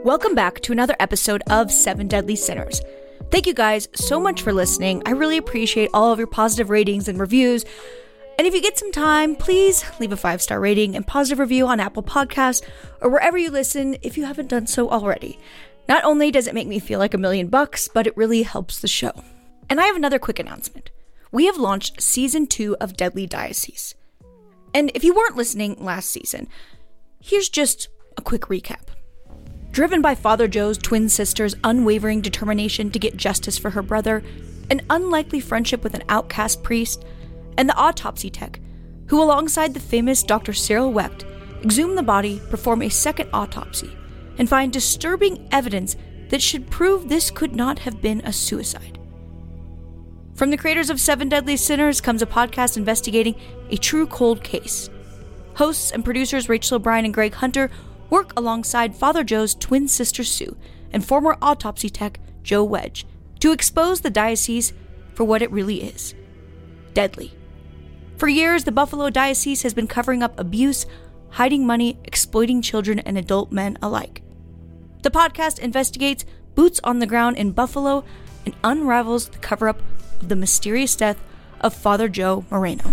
Welcome back to another episode of Seven Deadly Sinners. Thank you guys so much for listening. I really appreciate all of your positive ratings and reviews. And if you get some time, please leave a 5-star rating and positive review on Apple Podcasts or wherever you listen if you haven't done so already. Not only does it make me feel like $1,000,000, but it really helps the show. And I have another quick announcement. We have launched Season 2 of Deadly Diocese. And if you weren't listening last season, here's just a quick recap. Driven by Father Joe's twin sister's unwavering determination to get justice for her brother, an unlikely friendship with an outcast priest, and the autopsy tech, who alongside the famous Dr. Cyril Wecht, exhume the body, perform a second autopsy, and find disturbing evidence that should prove this could not have been a suicide. From the creators of Seven Deadly Sinners comes a podcast investigating a true cold case. Hosts and producers Rachel O'Brien and Greg Hunter work alongside Father Joe's twin sister Sue and former autopsy tech Joe Wedge to expose the diocese for what it really is: deadly. For years, the Buffalo Diocese has been covering up abuse, hiding money, exploiting children and adult men alike. The podcast investigates boots on the ground in Buffalo and unravels the cover-up of the mysterious death of Father Joe Moreno.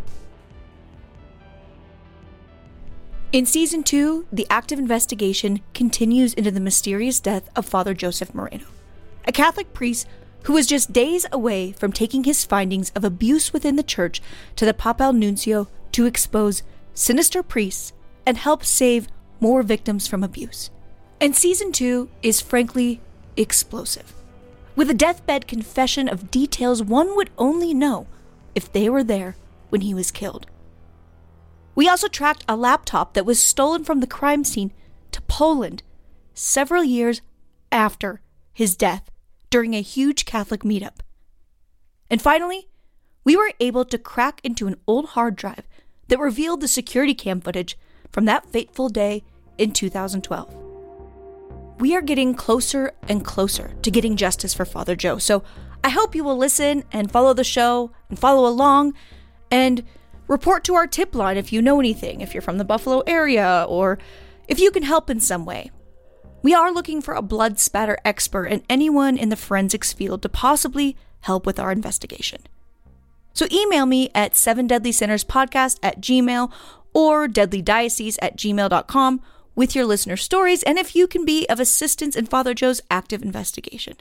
In Season 2, the active investigation continues into the mysterious death of Father Joseph Moreno, a Catholic priest who was just days away from taking his findings of abuse within the church to the Papal Nuncio to expose sinister priests and help save more victims from abuse. And Season 2 is frankly explosive, with a deathbed confession of details one would only know if they were there when he was killed. We also tracked a laptop that was stolen from the crime scene to Poland several years after his death during a huge Catholic meetup. And finally, we were able to crack into an old hard drive that revealed the security cam footage from that fateful day in 2012. We are getting closer and closer to getting justice for Father Joe, so I hope you will listen and follow the show and follow along and report to our tip line if you know anything, if you're from the Buffalo area, or if you can help in some way. We are looking for a blood spatter expert and anyone in the forensics field to possibly help with our investigation. So email me at 7deadlysinnerspodcast@gmail or deadlydiocese@gmail.com with your listener stories and if you can be of assistance in Father Joe's active investigation.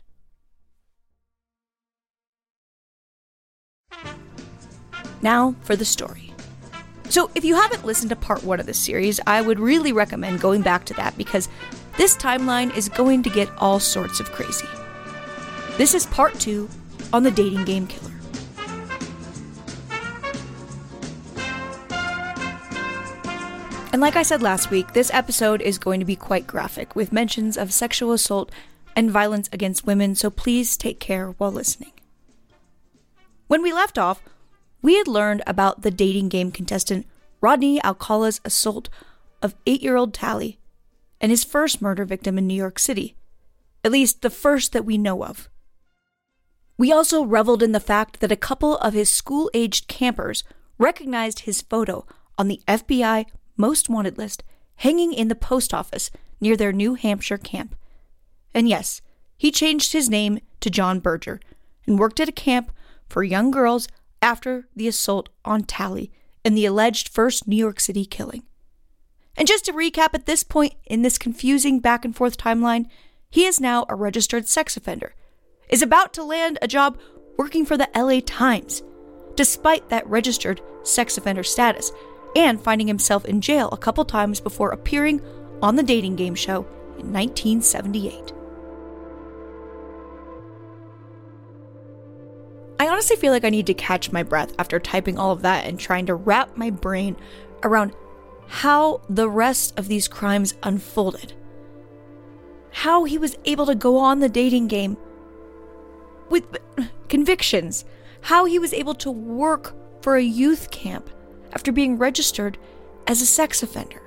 Now for the story. So if you haven't listened to part 1 of this series, I would really recommend going back to that because this timeline is going to get all sorts of crazy. This is part 2 on the dating game killer. And like I said last week, this episode is going to be quite graphic with mentions of sexual assault and violence against women, so please take care while listening. When we left off, we had learned about the dating game contestant Rodney Alcala's assault of 8-year-old Tally and his first murder victim in New York City, at least the first that we know of. We also reveled in the fact that a couple of his school-aged campers recognized his photo on the FBI Most Wanted list hanging in the post office near their New Hampshire camp. And yes, he changed his name to John Berger and worked at a camp for young girls after the assault on Tally and the alleged first New York City killing. And just to recap at this point in this confusing back and forth timeline, he is now a registered sex offender, is about to land a job working for the LA Times, despite that registered sex offender status, and finding himself in jail a couple times before appearing on the dating game show in 1978. I honestly feel like I need to catch my breath after typing all of that and trying to wrap my brain around how the rest of these crimes unfolded. How he was able to go on the dating game with convictions. How he was able to work for a youth camp after being registered as a sex offender.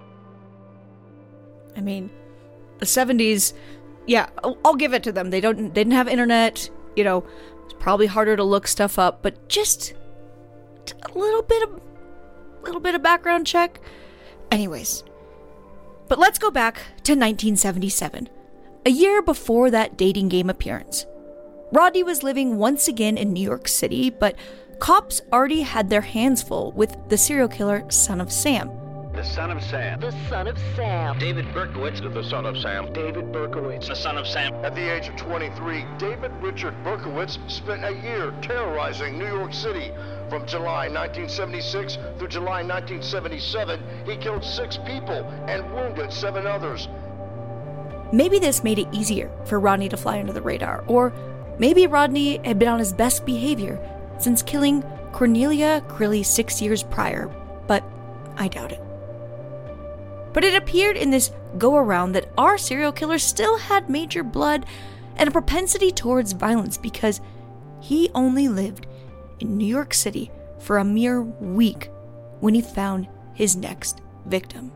I mean, the 70s, yeah, I'll give it to them. They didn't have internet, you know. It's probably harder to look stuff up, but just a little bit of background check. Anyways, But let's go back to 1977, a year before that dating game appearance. Rodney was living once again in New York City, but cops already had their hands full with the serial killer Son of Sam. The Son of Sam. The Son of Sam. David Berkowitz. The Son of Sam. David Berkowitz. The Son of Sam. At the age of 23, David Richard Berkowitz spent a year terrorizing New York City. From July 1976 through July 1977, he killed 6 people and wounded 7 others. Maybe this made it easier for Rodney to fly under the radar, or maybe Rodney had been on his best behavior since killing Cornelia Crilly 6 years prior, but I doubt it. But it appeared in this go-around that our serial killer still had major blood and a propensity towards violence because he only lived in New York City for a mere week when he found his next victim.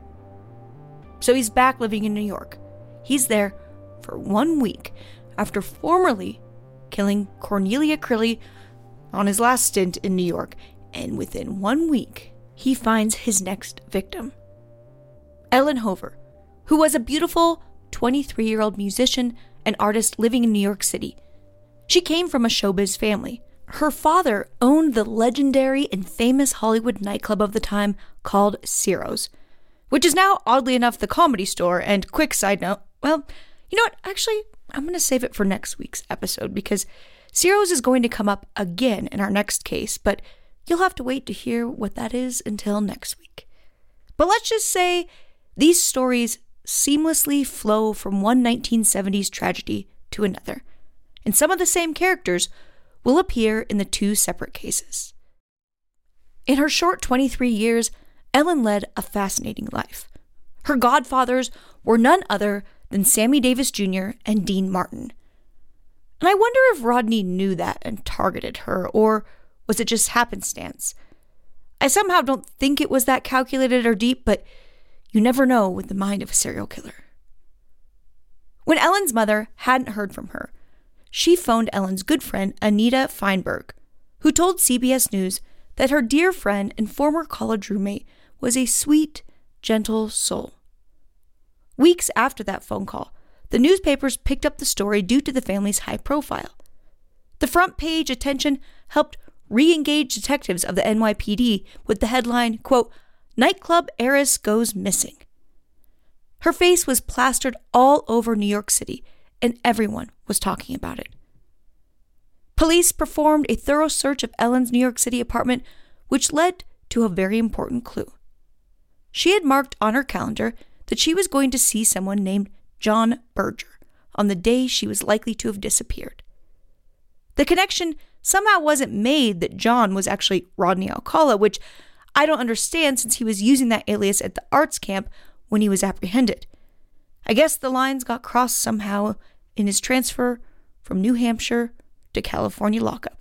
So he's back living in New York. He's there for 1 week after formerly killing Cornelia Crilly on his last stint in New York, and within 1 week, he finds his next victim. Ellen Hover, who was a beautiful 23-year-old musician and artist living in New York City. She came from a showbiz family. Her father owned the legendary and famous Hollywood nightclub of the time called Ciro's, which is now, oddly enough, the Comedy Store. And quick side note, well, you know what? Actually, I'm going to save it for next week's episode because Ciro's is going to come up again in our next case, but you'll have to wait to hear what that is until next week. But let's just say these stories seamlessly flow from one 1970s tragedy to another, and some of the same characters will appear in the 2 separate cases. In her short 23 years, Ellen led a fascinating life. Her godfathers were none other than Sammy Davis Jr. and Dean Martin. And I wonder if Rodney knew that and targeted her, or was it just happenstance? I somehow don't think it was that calculated or deep, but you never know with the mind of a serial killer. When Ellen's mother hadn't heard from her, she phoned Ellen's good friend Anita Feinberg, who told CBS News that her dear friend and former college roommate was a sweet, gentle soul. Weeks after that phone call, the newspapers picked up the story due to the family's high profile. The front page attention helped re-engage detectives of the NYPD with the headline, quote, "Nightclub heiress goes missing." Her face was plastered all over New York City, and everyone was talking about it. Police performed a thorough search of Ellen's New York City apartment, which led to a very important clue. She had marked on her calendar that she was going to see someone named John Berger on the day she was likely to have disappeared. The connection somehow wasn't made that John was actually Rodney Alcala, which I don't understand since he was using that alias at the arts camp when he was apprehended. I guess the lines got crossed somehow in his transfer from New Hampshire to California lockup.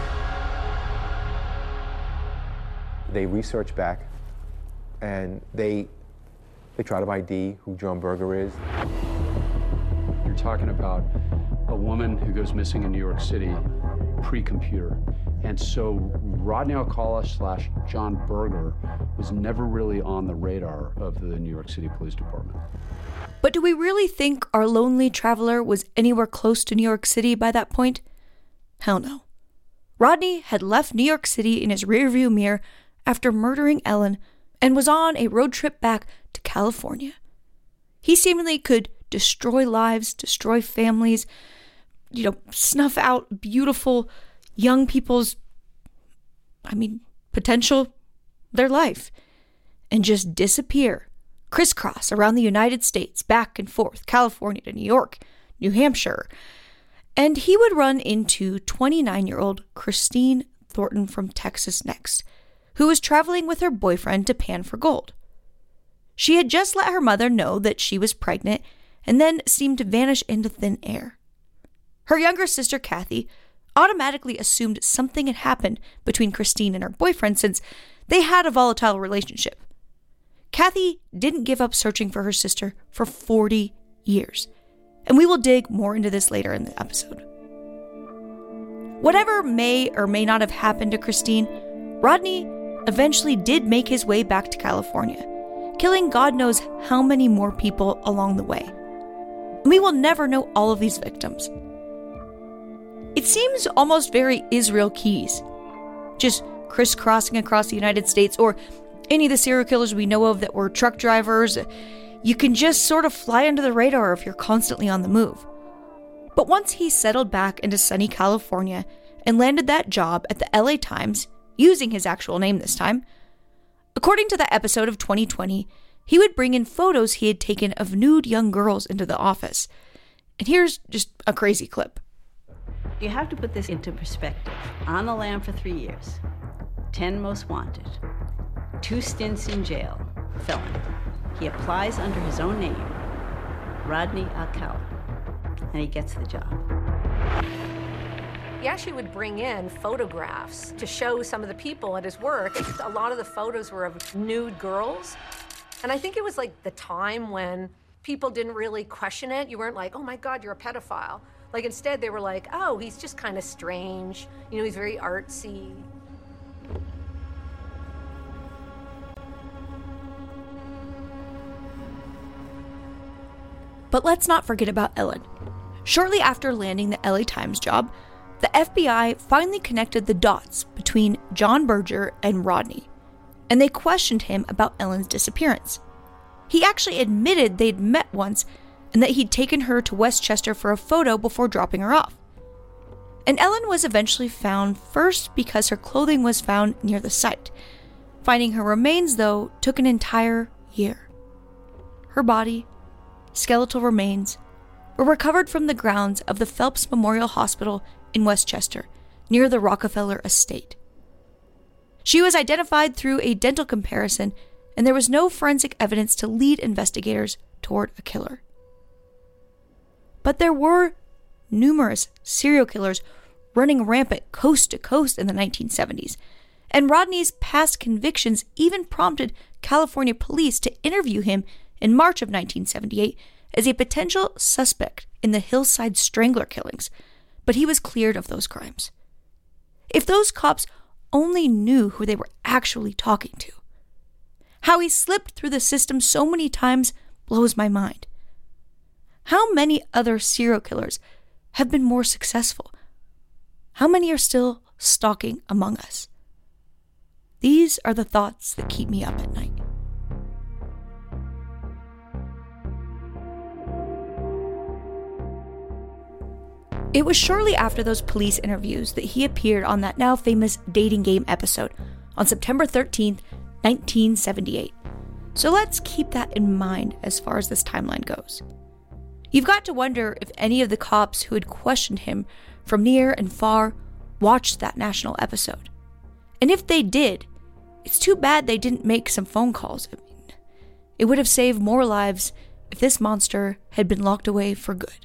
They research back and they try to ID who John Berger is. You're talking about a woman who goes missing in New York City pre-computer. And so Rodney Alcala / John Berger was never really on the radar of the New York City Police Department. But do we really think our lonely traveler was anywhere close to New York City by that point? Hell no. Rodney had left New York City in his rearview mirror after murdering Ellen and was on a road trip back to California. He seemingly could destroy lives, destroy families, snuff out beautiful young people's, potential, their life, and just disappear, crisscross around the United States, back and forth, California to New York, New Hampshire. And he would run into 29-year-old Christine Thornton from Texas next, who was traveling with her boyfriend to pan for gold. She had just let her mother know that she was pregnant and then seemed to vanish into thin air. Her younger sister, Kathy, automatically assumed something had happened between Christine and her boyfriend since they had a volatile relationship. Kathy didn't give up searching for her sister for 40 years, and we will dig more into this later in the episode. Whatever may or may not have happened to Christine, Rodney eventually did make his way back to California, killing God knows how many more people along the way. We will never know all of these victims. It seems almost very Israel Keys, just crisscrossing across the United States, or any of the serial killers we know of that were truck drivers. You can just sort of fly under the radar if you're constantly on the move. But once he settled back into sunny California and landed that job at the LA Times, using his actual name this time, according to the episode of 2020, he would bring in photos he had taken of nude young girls into the office. And here's just a crazy clip. You have to put this into perspective. On the lam for 3 years, 10 most wanted, 2 stints in jail, felon. He applies under his own name, Rodney Alcala, and he gets the job. He actually would bring in photographs to show some of the people at his work. A lot of the photos were of nude girls. And I think it was like the time when people didn't really question it. You weren't like, oh my God, you're a pedophile. Like instead they were like, oh, he's just kind of strange. You know, he's very artsy. But let's not forget about Ellen. Shortly after landing the LA Times job, the FBI finally connected the dots between John Berger and Rodney, and they questioned him about Ellen's disappearance. He actually admitted they'd met once and that he'd taken her to Westchester for a photo before dropping her off. And Ellen was eventually found first because her clothing was found near the site. Finding her remains, though, took an entire year. Her body, skeletal remains, were recovered from the grounds of the Phelps Memorial Hospital in Westchester, near the Rockefeller estate. She was identified through a dental comparison, and there was no forensic evidence to lead investigators toward a killer. But there were numerous serial killers running rampant coast to coast in the 1970s, and Rodney's past convictions even prompted California police to interview him in March of 1978 as a potential suspect in the Hillside Strangler killings, but he was cleared of those crimes. If those cops only knew who they were actually talking to. How he slipped through the system so many times blows my mind. How many other serial killers have been more successful? How many are still stalking among us? These are the thoughts that keep me up at night. It was shortly after those police interviews that he appeared on that now famous dating game episode on September 13th, 1978. So let's keep that in mind as far as this timeline goes. You've got to wonder if any of the cops who had questioned him from near and far watched that national episode. And if they did, it's too bad they didn't make some phone calls. I mean, it would have saved more lives if this monster had been locked away for good.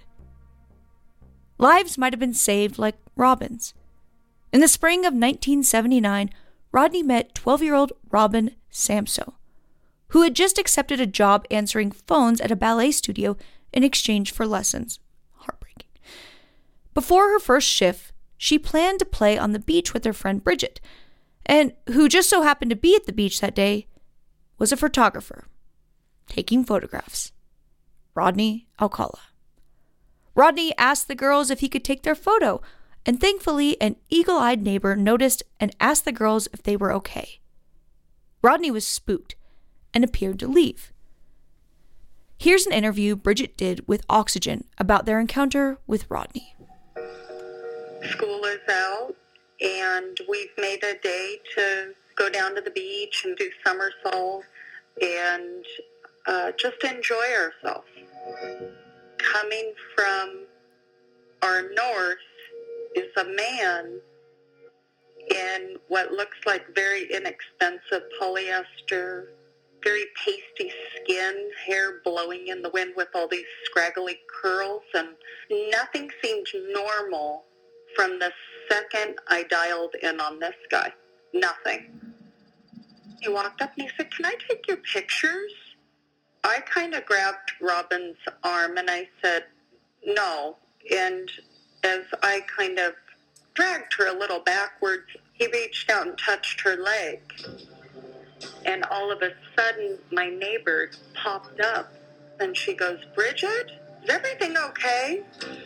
Lives might have been saved like Robin's. In the spring of 1979, Rodney met 12-year-old Robin Samso, who had just accepted a job answering phones at a ballet studio in exchange for lessons. Heartbreaking. Before her first shift, she planned to play on the beach with her friend Bridget, and who just so happened to be at the beach that day was a photographer, taking photographs. Rodney Alcala. Rodney asked the girls if he could take their photo, and thankfully an eagle-eyed neighbor noticed and asked the girls if they were okay. Rodney was spooked and appeared to leave. Here's an interview Bridget did with Oxygen about their encounter with Rodney. School is out, and we've made a day to go down to the beach and do somersaults and just enjoy ourselves. Coming from our north is a man in what looks like very inexpensive polyester, very pasty skin, hair blowing in the wind with all these scraggly curls, and nothing seemed normal from the second I dialed in on this guy. Nothing. He walked up and he said, "Can I take your pictures?" I kind of grabbed Robin's arm and I said, "No." And as I kind of dragged her a little backwards, he reached out and touched her leg. And all of a sudden, my neighbor popped up, and she goes, "Bridget, is everything okay?"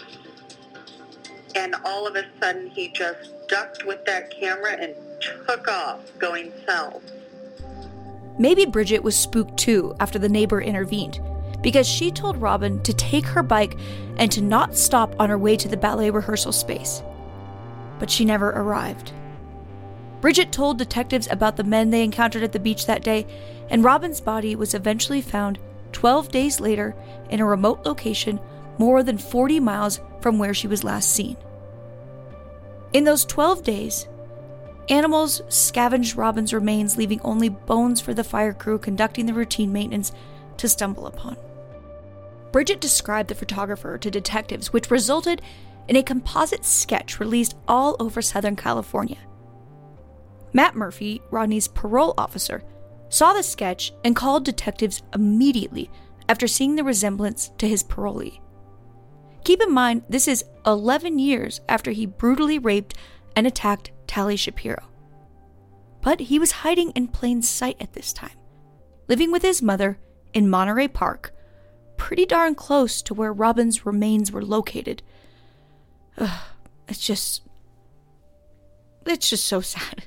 And all of a sudden, he just ducked with that camera and took off, going south. Maybe Bridget was spooked too after the neighbor intervened, because she told Robin to take her bike and to not stop on her way to the ballet rehearsal space. But she never arrived. Bridget told detectives about the men they encountered at the beach that day, and Robin's body was eventually found 12 days later in a remote location more than 40 miles from where she was last seen. In those 12 days, animals scavenged Robin's remains, leaving only bones for the fire crew conducting the routine maintenance to stumble upon. Bridget described the photographer to detectives, which resulted in a composite sketch released all over Southern California. Matt Murphy, Rodney's parole officer, saw the sketch and called detectives immediately after seeing the resemblance to his parolee. Keep in mind, this is 11 years after he brutally raped and attacked Tali Shapiro. But he was hiding in plain sight at this time, living with his mother in Monterey Park, pretty darn close to where Robin's remains were located. It's just so sad.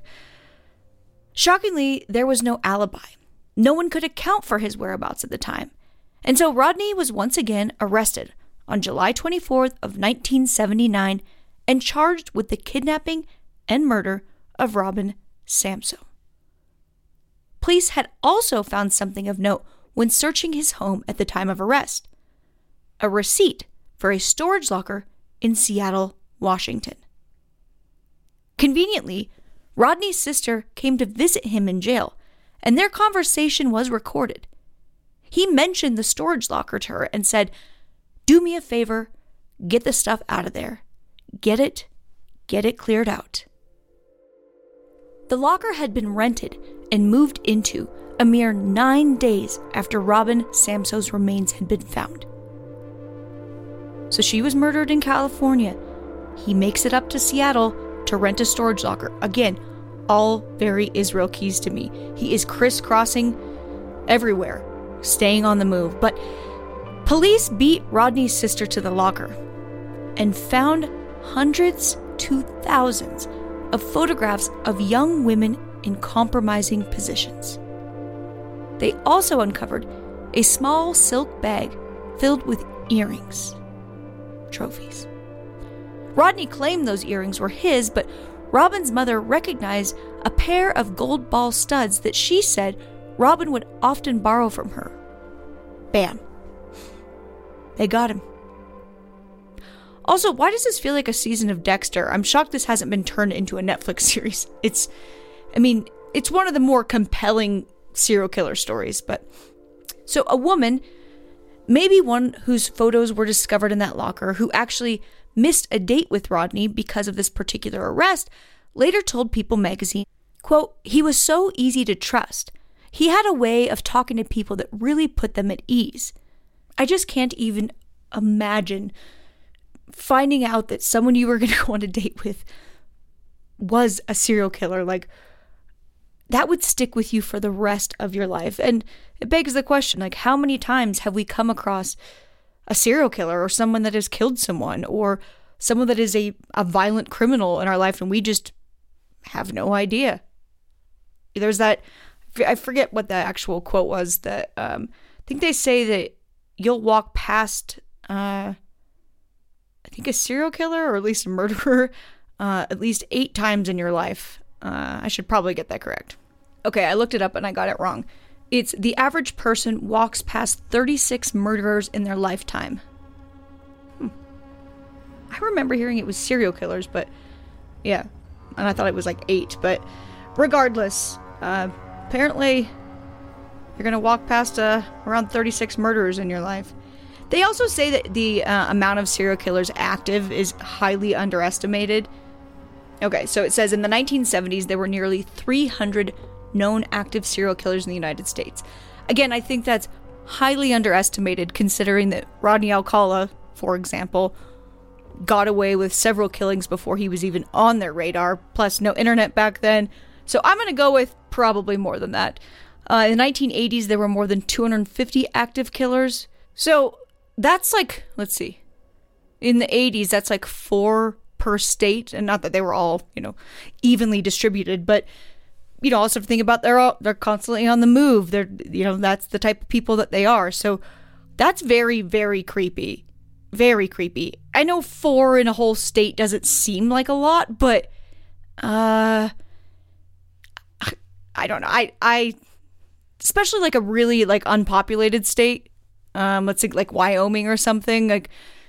Shockingly, there was no alibi. No one could account for his whereabouts at the time. And so Rodney was once again arrested on July 24th of 1979 and charged with the kidnapping and murder of Robin Samsoe. Police had also found something of note when searching his home at the time of arrest: a receipt for a storage locker in Seattle, Washington. Conveniently, Rodney's sister came to visit him in jail, and their conversation was recorded. He mentioned the storage locker to her and said, "Do me a favor, get the stuff out of there. Get it cleared out." The locker had been rented and moved into a mere 9 days after Robin Samsoe's remains had been found. So she was murdered in California. He makes it up to Seattle to rent a storage locker. Again, all very Israel Keys to me. He is crisscrossing everywhere, staying on the move. But police beat Rodney's sister to the locker and found hundreds to thousands of photographs of young women in compromising positions. They also uncovered a small silk bag filled with earrings, trophies. Rodney claimed those earrings were his, but Robin's mother recognized a pair of gold ball studs that she said Robin would often borrow from her. Bam. They got him. Also, why does this feel like a season of Dexter? I'm shocked this hasn't been turned into a Netflix series. It's one of the more compelling serial killer stories, but... So a woman, maybe one whose photos were discovered in that locker, who actually missed a date with Rodney because of this particular arrest, later told People magazine, quote, "He was so easy to trust. He had a way of talking to people that really put them at ease. I just can't even imagine finding out that someone you were going to go on a date with was a serial killer. Like, that would stick with you for the rest of your life." And it begs the question, like, how many times have we come across a serial killer or someone that has killed someone or someone that is a violent criminal in our life and we just have no idea? There's that, I forget what the actual quote was, that I think they say that you'll walk past, I think a serial killer or at least a murderer at least 8 times in your life. I should probably get that correct. Okay, I looked it up and I got it wrong. It's the average person walks past 36 murderers in their lifetime. I remember hearing it was serial killers, but yeah. And I thought it was like 8. But regardless, apparently you're going to walk past around 36 murderers in your life. They also say that the amount of serial killers active is highly underestimated. Okay, so it says in the 1970s, there were nearly 300 known active serial killers in the United States. Again, I think that's highly underestimated considering that Rodney Alcala, for example, got away with several killings before he was even on their radar, plus no internet back then, So I'm going to go with probably more than that. In the 1980s, there were more than 250 active killers. So that's like, let's see. In the 80s, that's like 4 per state. And not that they were all, evenly distributed, but also think about they're constantly on the move. They're, that's the type of people that they are. So that's very, very creepy. Very creepy. I know 4 in a whole state doesn't seem like a lot, but I don't know. I especially like a really like unpopulated state. Let's say like Wyoming or something. Like,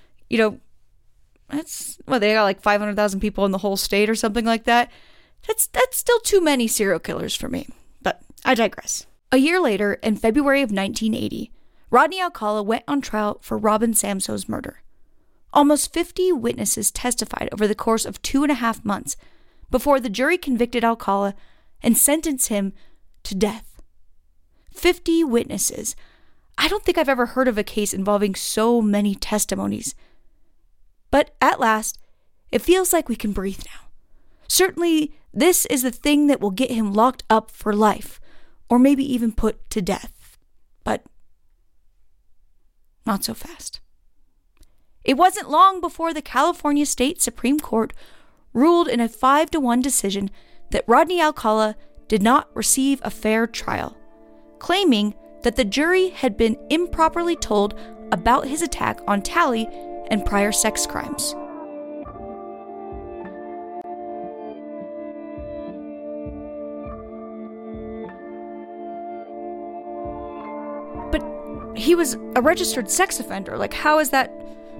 that's they got like 500,000 people in the whole state or something like that. That's still too many serial killers for me. But I digress. A year later, in February of 1980, Rodney Alcala went on trial for Robin Samsoe's murder. Almost 50 witnesses testified over the course of 2.5 months before the jury convicted Alcala and sentenced him to death. 50 witnesses. I don't think I've ever heard of a case involving so many testimonies. But at last, it feels like we can breathe now. Certainly, this is the thing that will get him locked up for life, or maybe even put to death. But not so fast. It wasn't long before the California State Supreme Court ruled in a 5-1 decision that Rodney Alcala did not receive a fair trial, claiming that the jury had been improperly told about his attack on Tally and prior sex crimes. But he was a registered sex offender. Like, how is that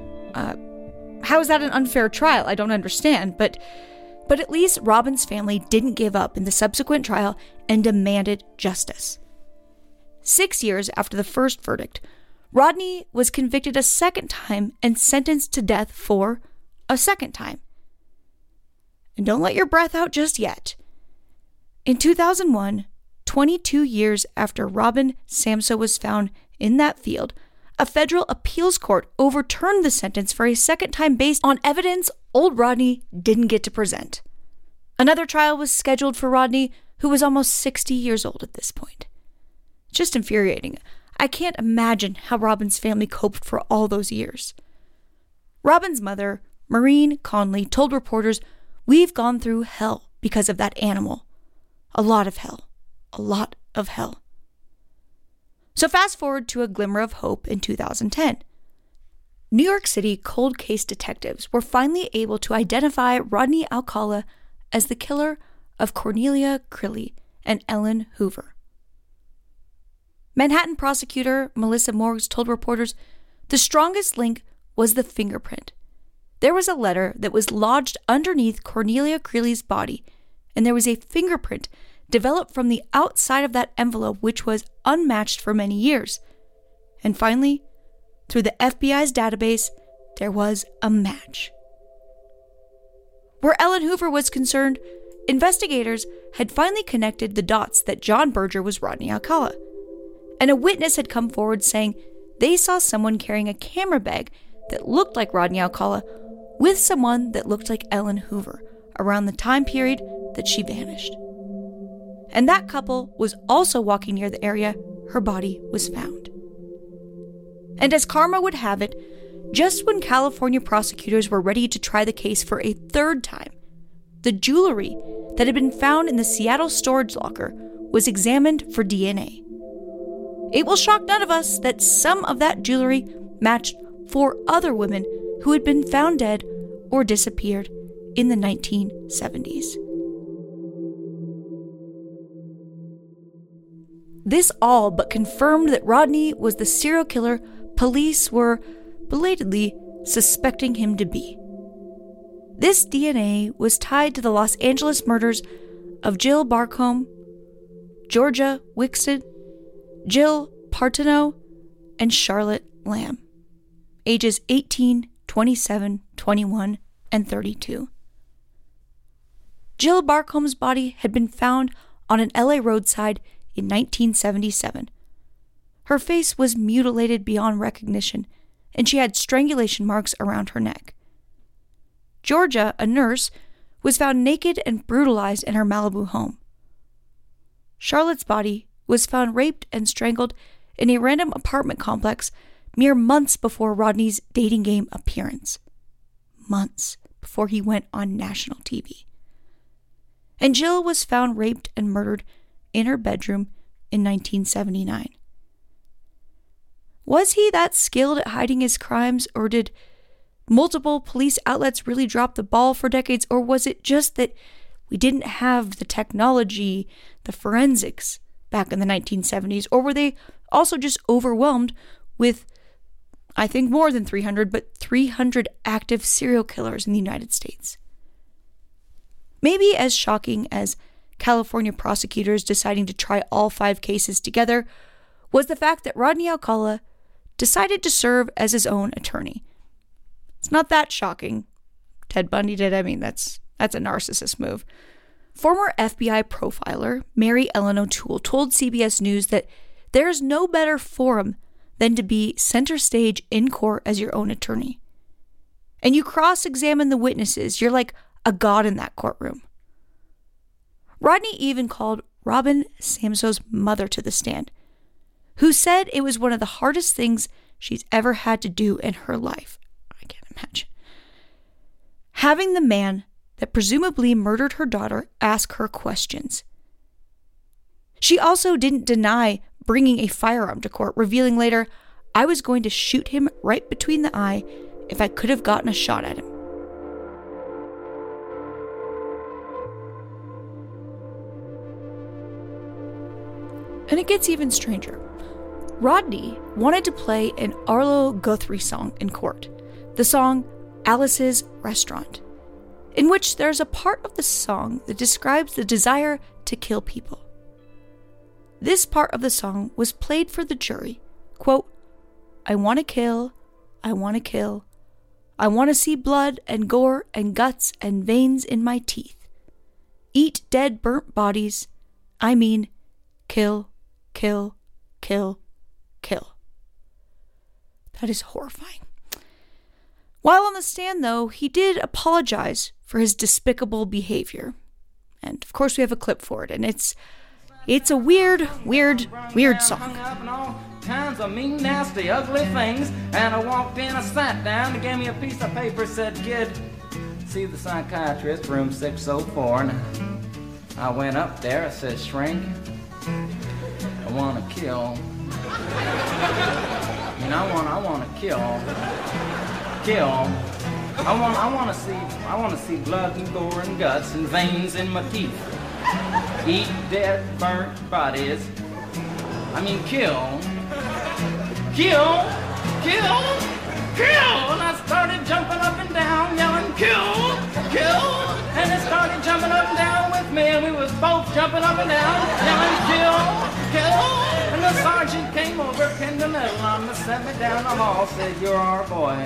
an unfair trial? I don't understand. But at least Robin's family didn't give up in the subsequent trial and demanded justice. 6 years after the first verdict, Rodney was convicted a second time and sentenced to death for a second time. And don't let your breath out just yet. In 2001, 22 years after Robin Samsoe was found in that field, a federal appeals court overturned the sentence for a second time based on evidence old Rodney didn't get to present. Another trial was scheduled for Rodney, who was almost 60 years old at this point. Just infuriating. I can't imagine how Robin's family coped for all those years. Robin's mother, Maureen Conley, told reporters, "We've gone through hell because of that animal. A lot of hell. A lot of hell." So fast forward to a glimmer of hope in 2010. New York City cold case detectives were finally able to identify Rodney Alcala as the killer of Cornelia Crilley and Ellen Hoover. Manhattan prosecutor Melissa Morgs told reporters the strongest link was the fingerprint. There was a letter that was lodged underneath Cornelia Crilley's body, and there was a fingerprint developed from the outside of that envelope which was unmatched for many years. And finally, through the FBI's database, there was a match. Where Ellen Hoover was concerned, investigators had finally connected the dots that John Berger was Rodney Alcala. And a witness had come forward saying they saw someone carrying a camera bag that looked like Rodney Alcala with someone that looked like Ellen Hoover around the time period that she vanished. And that couple was also walking near the area her body was found. And as karma would have it, just when California prosecutors were ready to try the case for a third time, the jewelry that had been found in the Seattle storage locker was examined for DNA. It will shock none of us that some of that jewelry matched 4 other women who had been found dead or disappeared in the 1970s. This all but confirmed that Rodney was the serial killer police were belatedly suspecting him to be. This DNA was tied to the Los Angeles murders of Jill Barcombe, Georgia Wixted, Jill Partenow, and Charlotte Lamb, ages 18, 27, 21, and 32. Jill Barcombe's body had been found on an LA roadside in 1977. Her face was mutilated beyond recognition, and she had strangulation marks around her neck. Georgia, a nurse, was found naked and brutalized in her Malibu home. Charlotte's body was found raped and strangled in a random apartment complex mere months before Rodney's dating game appearance. Months before he went on national TV. And Jill was found raped and murdered in her bedroom in 1979. Was he that skilled at hiding his crimes, or did multiple police outlets really drop the ball for decades, or was it just that we didn't have the technology, the forensics back in the 1970s, or were they also just overwhelmed with, I think more than 300, but 300 active serial killers in the United States? Maybe as shocking as California prosecutors deciding to try all 5 cases together was the fact that Rodney Alcala decided to serve as his own attorney. It's not that shocking. Ted Bundy did. I mean, that's a narcissist move. Former FBI profiler Mary Ellen O'Toole told CBS News that there is no better forum than to be center stage in court as your own attorney. And you cross-examine the witnesses. You're like a god in that courtroom. Rodney even called Robin Samso's mother to the stand, who said it was one of the hardest things she's ever had to do in her life. I can't imagine. Having the man that presumably murdered her daughter ask her questions. She also didn't deny bringing a firearm to court, revealing later, "I was going to shoot him right between the eye if I could have gotten a shot at him." And it gets even stranger. Rodney wanted to play an Arlo Guthrie song in court, the song Alice's Restaurant, in which there's a part of the song that describes the desire to kill people. This part of the song was played for the jury. Quote, "I want to kill, I want to kill. I want to see blood and gore and guts and veins in my teeth. Eat dead burnt bodies. I mean, kill, kill, kill, kill." That is horrifying. While on the stand, though, he did apologize for his despicable behavior. And of course we have a clip for it, and it's a weird song. Kinds of mean, nasty, ugly things. And I walked in, I sat down, they gave me a piece of paper, said, "Kid, see the psychiatrist, room 604. And I went up there, I said, "Shrink, I want to kill. I mean, I want to kill. I want to see blood and gore and guts and veins in my teeth. Eat dead, burnt bodies. I mean, kill. And I started jumping up and down, yelling, kill. And it started jumping up and down with me, and we was both jumping up and down, yelling, kill. And the sergeant came over, pinned the medal on me, set me down the hall, said, "You're our boy."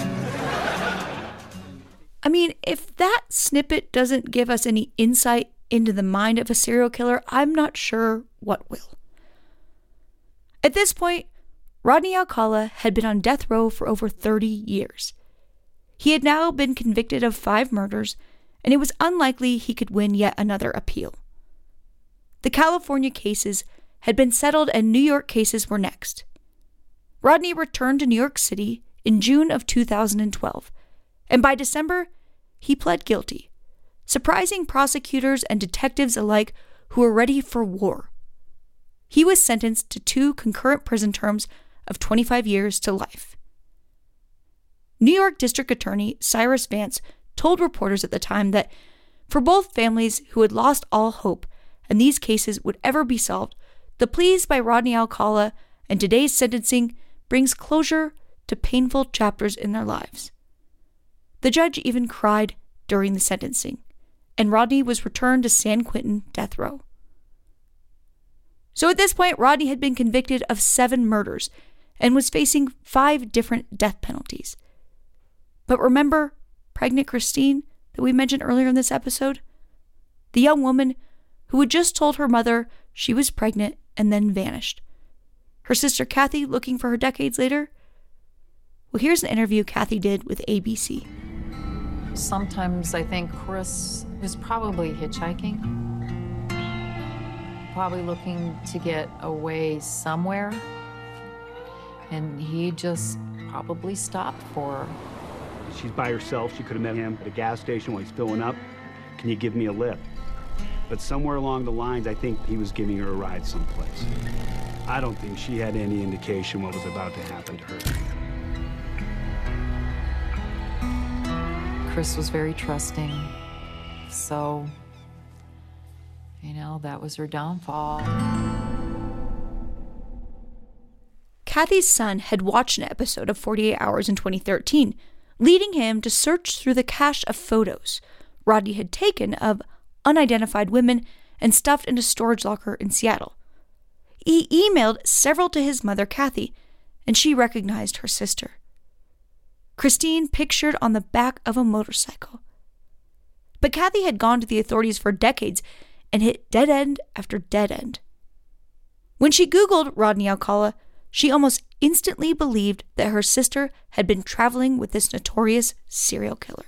I mean, if that snippet doesn't give us any insight into the mind of a serial killer, I'm not sure what will. At this point, Rodney Alcala had been on death row for over 30 years. He had now been convicted of 5 murders, and it was unlikely he could win yet another appeal. The California cases had been settled and New York cases were next. Rodney returned to New York City in June of 2012, and by December, he pled guilty, surprising prosecutors and detectives alike who were ready for war. He was sentenced to 2 concurrent prison terms of 25 years to life. New York District Attorney Cyrus Vance told reporters at the time that for both families who had lost all hope and these cases would ever be solved, the pleas by Rodney Alcala and today's sentencing brings closure to painful chapters in their lives. The judge even cried during the sentencing, and Rodney was returned to San Quentin death row. So at this point, Rodney had been convicted of 7 murders and was facing 5 different death penalties. But remember pregnant Christine that we mentioned earlier in this episode? The young woman who had just told her mother she was pregnant and then vanished. Her sister Kathy looking for her decades later? Well, here's an interview Kathy did with ABC. Sometimes I think Chris was probably hitchhiking. probably looking to get away somewhere. And he just probably stopped for her. She's by herself. She could have met him at a gas station while he's filling up. Can you give me a lift? But somewhere along the lines, I think he was giving her a ride someplace. I don't think she had any indication what was about to happen to her. Chris was very trusting, so, that was her downfall. Kathy's son had watched an episode of 48 Hours in 2013, leading him to search through the cache of photos Rodney had taken of unidentified women and stuffed in a storage locker in Seattle. He emailed several to his mother, Kathy, and she recognized her sister. Christine pictured on the back of a motorcycle. But Kathy had gone to the authorities for decades and hit dead end after dead end. When she Googled Rodney Alcala, she almost instantly believed that her sister had been traveling with this notorious serial killer.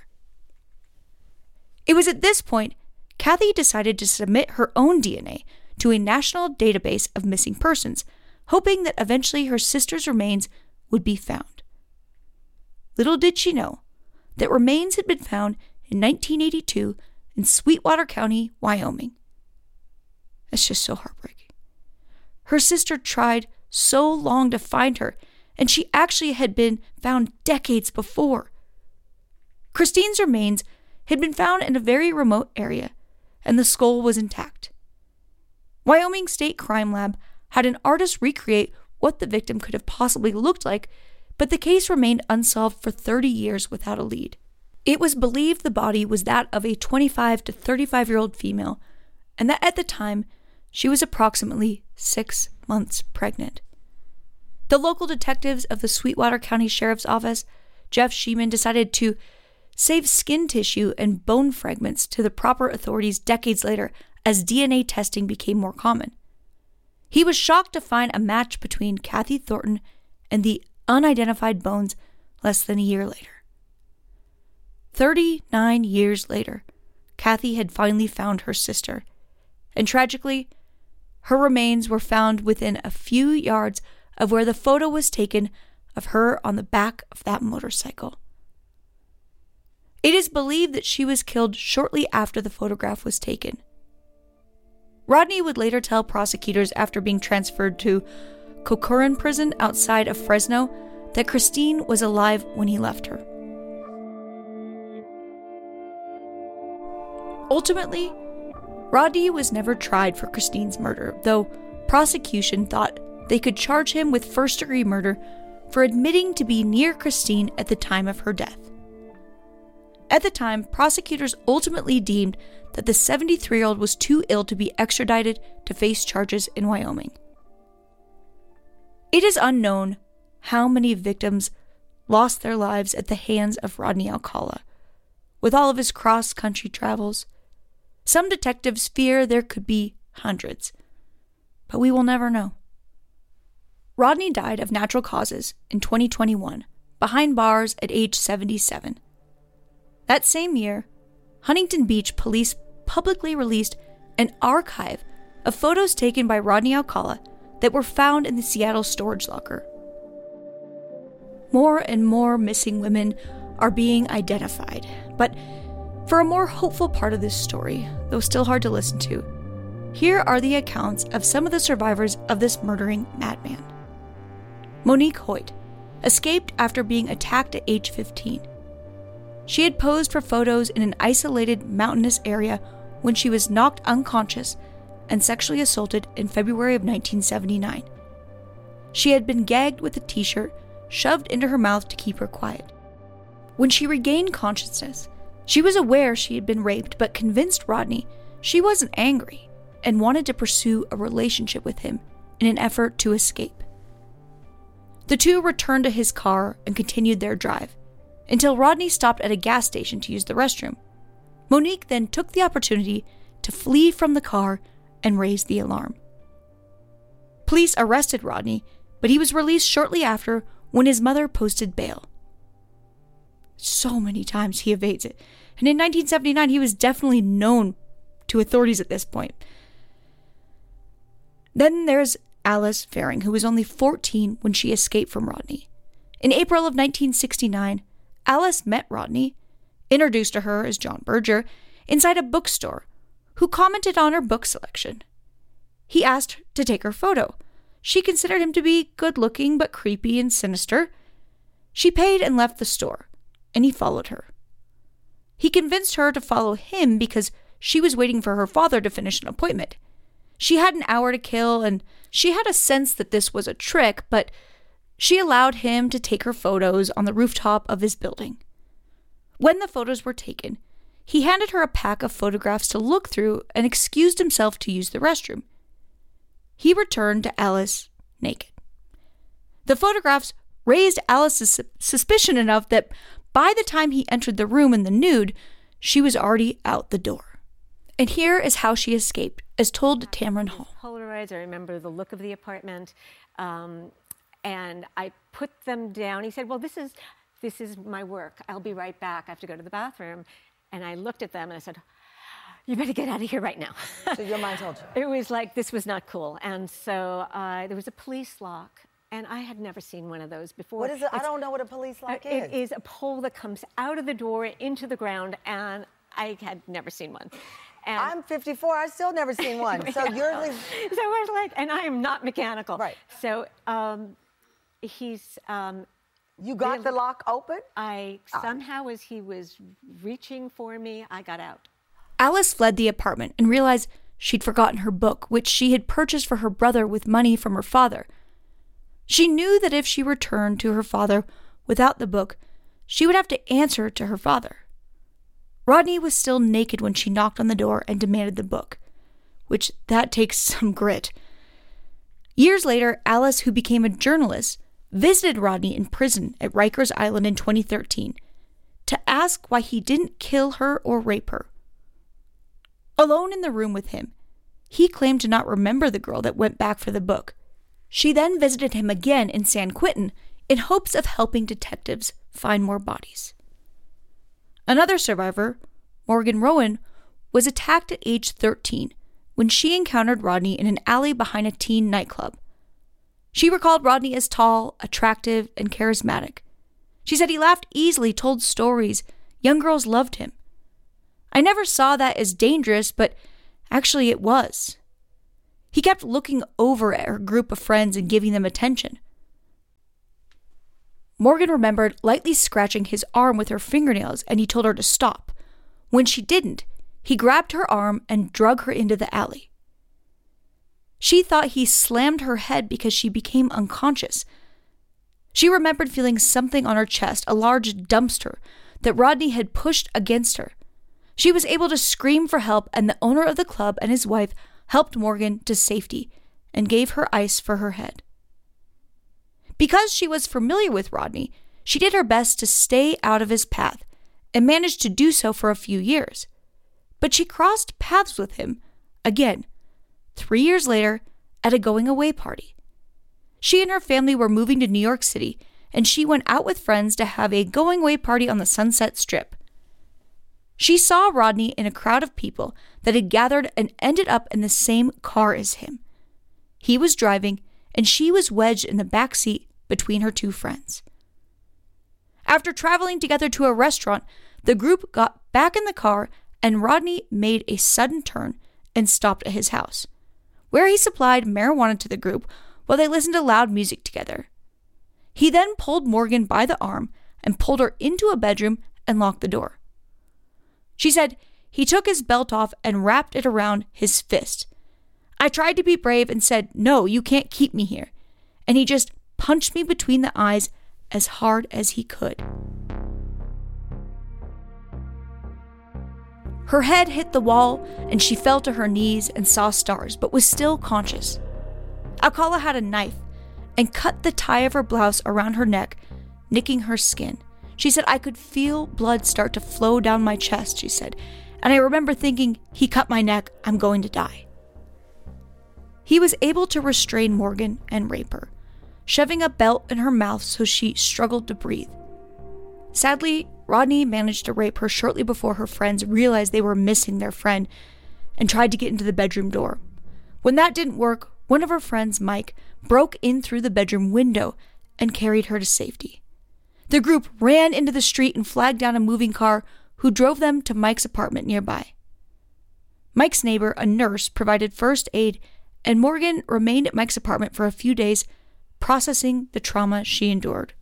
It was at this point Kathy decided to submit her own DNA to a national database of missing persons, hoping that eventually her sister's remains would be found. Little did she know that remains had been found in 1982 in Sweetwater County, Wyoming. It's just so heartbreaking. Her sister tried so long to find her, and she actually had been found decades before. Christine's remains had been found in a very remote area, and the skull was intact. Wyoming State Crime Lab had an artist recreate what the victim could have possibly looked like, but the case remained unsolved for 30 years without a lead. It was believed the body was that of a 25 to 35-year-old female, and that at the time, she was approximately 6 months pregnant. The local detectives of the Sweetwater County Sheriff's Office, Jeff Sheeman, decided to save skin tissue and bone fragments to the proper authorities decades later as DNA testing became more common. He was shocked to find a match between Kathy Thornton and the unidentified bones less than a year later. 39 years later, Kathy had finally found her sister, and tragically, her remains were found within a few yards of where the photo was taken of her on the back of that motorcycle. It is believed that she was killed shortly after the photograph was taken. Rodney would later tell prosecutors after being transferred to Corcoran Prison outside of Fresno that Christine was alive when he left her. Ultimately, Rodney was never tried for Christine's murder, though prosecution thought they could charge him with first-degree murder for admitting to be near Christine at the time of her death. At the time, prosecutors ultimately deemed that the 73-year-old was too ill to be extradited to face charges in Wyoming. It is unknown how many victims lost their lives at the hands of Rodney Alcala. With all of his cross-country travels, some detectives fear there could be hundreds, but we will never know. Rodney died of natural causes in 2021, behind bars at age 77. That same year, Huntington Beach police publicly released an archive of photos taken by Rodney Alcala that were found in the Seattle storage locker. More and more missing women are being identified, but for a more hopeful part of this story, though still hard to listen to, here are the accounts of some of the survivors of this murdering madman. Monique Hoyt escaped after being attacked at age 15. She had posed for photos in an isolated mountainous area when she was knocked unconscious and sexually assaulted in February of 1979. She had been gagged with a t-shirt shoved into her mouth to keep her quiet. When she regained consciousness, she was aware she had been raped, but convinced Rodney she wasn't angry and wanted to pursue a relationship with him in an effort to escape. The two returned to his car and continued their drive until Rodney stopped at a gas station to use the restroom. Monique then took the opportunity to flee from the car and raise the alarm. Police arrested Rodney, but he was released shortly after when his mother posted bail. So many times he evades it, and in 1979 he was definitely known to authorities at this point. Then there's Alice Faring, who was only 14 when she escaped from Rodney. In April of 1969, Alice met Rodney, introduced to her as John Berger, inside a bookstore, who commented on her book selection. He asked to take her photo. She considered him to be good-looking but creepy and sinister. She paid and left the store, and he followed her. He convinced her to follow him because she was waiting for her father to finish an appointment. She had an hour to kill, and she had a sense that this was a trick, but she allowed him to take her photos on the rooftop of his building. When the photos were taken, he handed her a pack of photographs to look through and excused himself to use the restroom. He returned to Alice naked. The photographs raised Alice's suspicion enough that by the time he entered the room in the nude, she was already out the door. And here is how she escaped, as told to Tamron Hall. Polaroids. I remember the look of the apartment, and I put them down. He said, "Well, this is my work. I'll be right back. I have to go to the bathroom." And I looked at them and I said, "You better get out of here right now." So your mind told you. It was like, this was not cool. And so there was a police lock, and I had never seen one of those before. What is it? I don't know what a police lock is. It is a pole that comes out of the door into the ground, and I had never seen one. And I'm 54. I've still never seen one. So you're like... So I was like, and I am not mechanical. Right. So he's... You got the lock open? Somehow, as he was reaching for me, I got out. Alice fled the apartment and realized she'd forgotten her book, which she had purchased for her brother with money from her father. She knew that if she returned to her father without the book, she would have to answer to her father. Rodney was still naked when she knocked on the door and demanded the book, which that takes some grit. Years later, Alice, who became a journalist, visited Rodney in prison at Rikers Island in 2013 to ask why he didn't kill her or rape her. Alone in the room with him, he claimed to not remember the girl that went back for the book. She then visited him again in San Quentin in hopes of helping detectives find more bodies. Another survivor, Morgan Rowan, was attacked at age 13 when she encountered Rodney in an alley behind a teen nightclub. She recalled Rodney as tall, attractive, and charismatic. She said he laughed easily, told stories. Young girls loved him. I never saw that as dangerous, but actually it was. He kept looking over at her group of friends and giving them attention. Morgan remembered lightly scratching his arm with her fingernails, and he told her to stop. When she didn't, he grabbed her arm and drug her into the alley. She thought he slammed her head because she became unconscious. She remembered feeling something on her chest, a large dumpster that Rodney had pushed against her. She was able to scream for help, and the owner of the club and his wife helped Morgan to safety and gave her ice for her head. Because she was familiar with Rodney, she did her best to stay out of his path and managed to do so for a few years. But she crossed paths with him again 3 years later at a going-away party. She and her family were moving to New York City, and she went out with friends to have a going-away party on the Sunset Strip. She saw Rodney in a crowd of people that had gathered and ended up in the same car as him. He was driving, and she was wedged in the back seat between her two friends. After traveling together to a restaurant, the group got back in the car, and Rodney made a sudden turn and stopped at his house, where he supplied marijuana to the group while they listened to loud music together. He then pulled Morgan by the arm and pulled her into a bedroom and locked the door. She said he took his belt off and wrapped it around his fist. I tried to be brave and said, "No, you can't keep me here." And he just punched me between the eyes as hard as he could. Her head hit the wall, and she fell to her knees and saw stars, but was still conscious. Alcala had a knife and cut the tie of her blouse around her neck, nicking her skin. She said, "I could feel blood start to flow down my chest," she said, "and I remember thinking, he cut my neck, I'm going to die." He was able to restrain Morgan and rape her, shoving a belt in her mouth so she struggled to breathe. Sadly, Rodney managed to rape her shortly before her friends realized they were missing their friend and tried to get into the bedroom door. When that didn't work, one of her friends, Mike, broke in through the bedroom window and carried her to safety. The group ran into the street and flagged down a moving car who drove them to Mike's apartment nearby. Mike's neighbor, a nurse, provided first aid, and Morgan remained at Mike's apartment for a few days, processing the trauma she endured.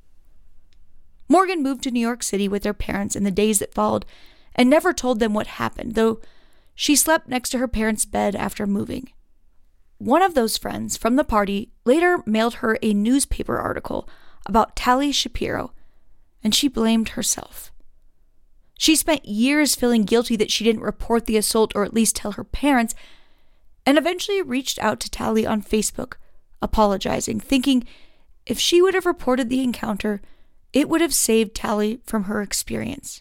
Morgan moved to New York City with her parents in the days that followed and never told them what happened, though she slept next to her parents' bed after moving. One of those friends from the party later mailed her a newspaper article about Tali Shapiro, and she blamed herself. She spent years feeling guilty that she didn't report the assault or at least tell her parents, and eventually reached out to Tali on Facebook, apologizing, thinking if she would have reported the encounter, it would have saved Tali from her experience.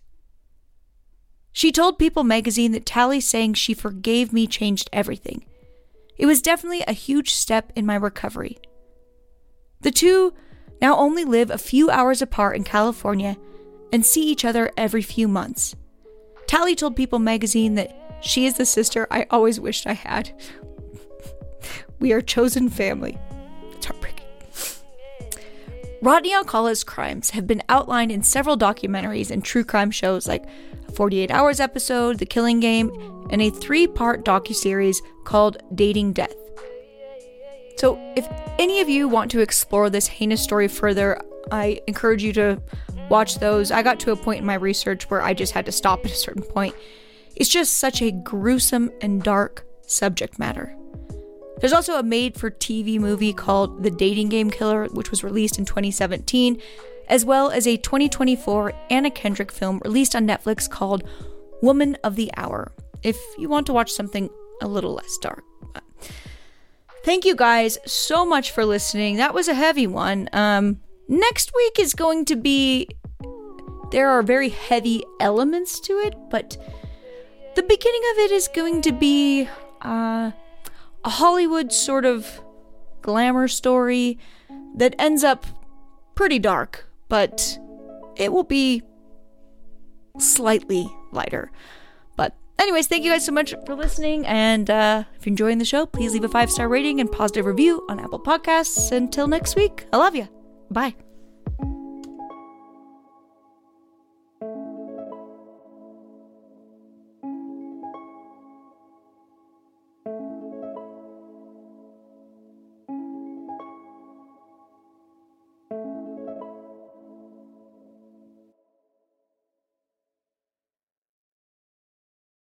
She told People magazine that Tali saying she forgave me changed everything. It was definitely a huge step in my recovery. The two now only live a few hours apart in California and see each other every few months. Tali told People magazine that she is the sister I always wished I had. We are chosen family. It's heartbreaking. Rodney Alcala's crimes have been outlined in several documentaries and true crime shows like a 48 Hours episode, The Killing Game, and a 3-part docuseries called Dating Death. So if any of you want to explore this heinous story further, I encourage you to watch those. I got to a point in my research where I just had to stop at a certain point. It's just such a gruesome and dark subject matter. There's also a made-for-TV movie called The Dating Game Killer, which was released in 2017, as well as a 2024 Anna Kendrick film released on Netflix called Woman of the Hour, if you want to watch something a little less dark. Thank you guys so much for listening. That was a heavy one. Next week is going to be... There are very heavy elements to it, but the beginning of it is going to be a Hollywood sort of glamour story that ends up pretty dark, but it will be slightly lighter. But anyways, thank you guys so much for listening, and if you're enjoying the show, please leave a 5-star rating and positive review on Apple Podcasts. Until next week, I love you. Bye.